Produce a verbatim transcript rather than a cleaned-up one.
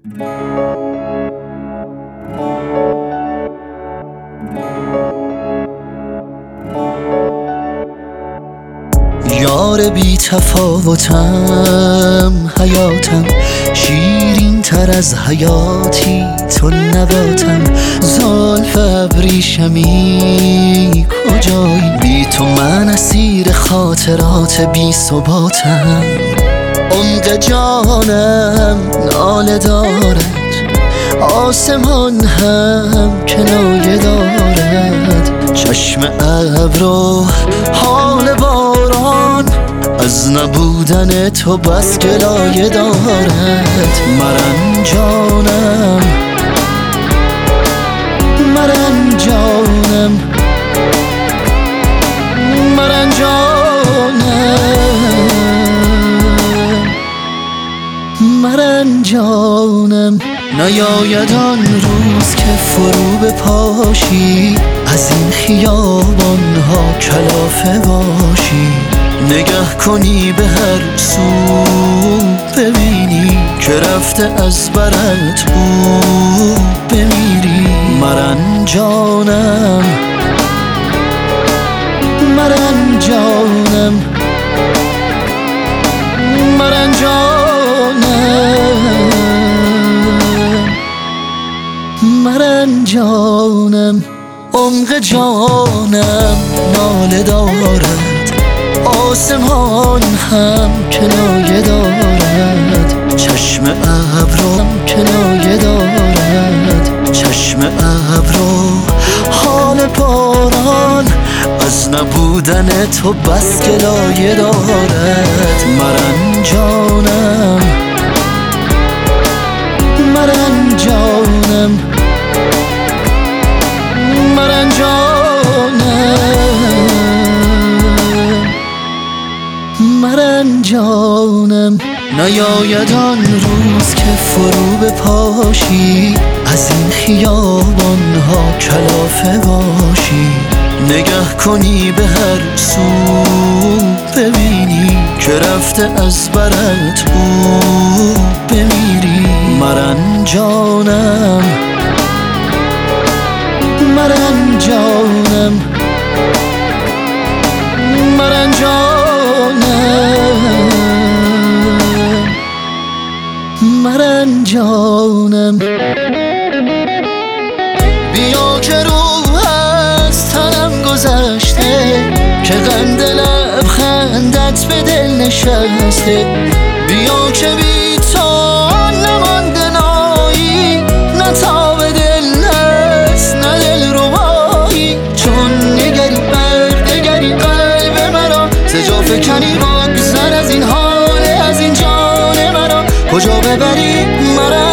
یار بی تفاوتم، حیاتم شیرین تر از حیاتی تو نباتم. زلف ابریشمی کجایی؟ بی تو من اسیر خاطرات بی ثباتم. عمق جانم ناله دارد، آسمان هم کنایه دارد. چشم ابر و حال باران از نبودن تو بس گلایه دارد. مرنجانم مرنجانم مرنجانم مرنجانم. نیاید آن روز که فرو بپاشی، از این خیابان ها کلافه باشی. نگه کنی به هر سو، ببینی که رفته از برت او، بمیری. مرنجانم مرنجانم مرنجانم مرنجانم. عمق جانم ناله دارد، آسمان هم کنایه دارد. چشم ابرم کنایه دارد، چشم ابرو حال باران از نبودن تو بس گلایه دارد. مرنجانم مرنجانم مرنجانم مرنجانم. نیاید آن روز که فرو بپاشی، از این خیابان ها کلافه باشی. نگه کنی به هر سو، ببینی که رفته از برت او، بمیری. مرنجانم مرنجانم مرنجانم مرنجانم. بیا که روح از تنم گذشته، که قند لبخندت به دل نشسته. بیا که بی تو نمانده نایی، نه تاب دل هست نه دل ربایی. چون نگری بردگری قلب مرا، ز جا فکنی بگذر از این حال، از این جان مرا. کجا ببری مرا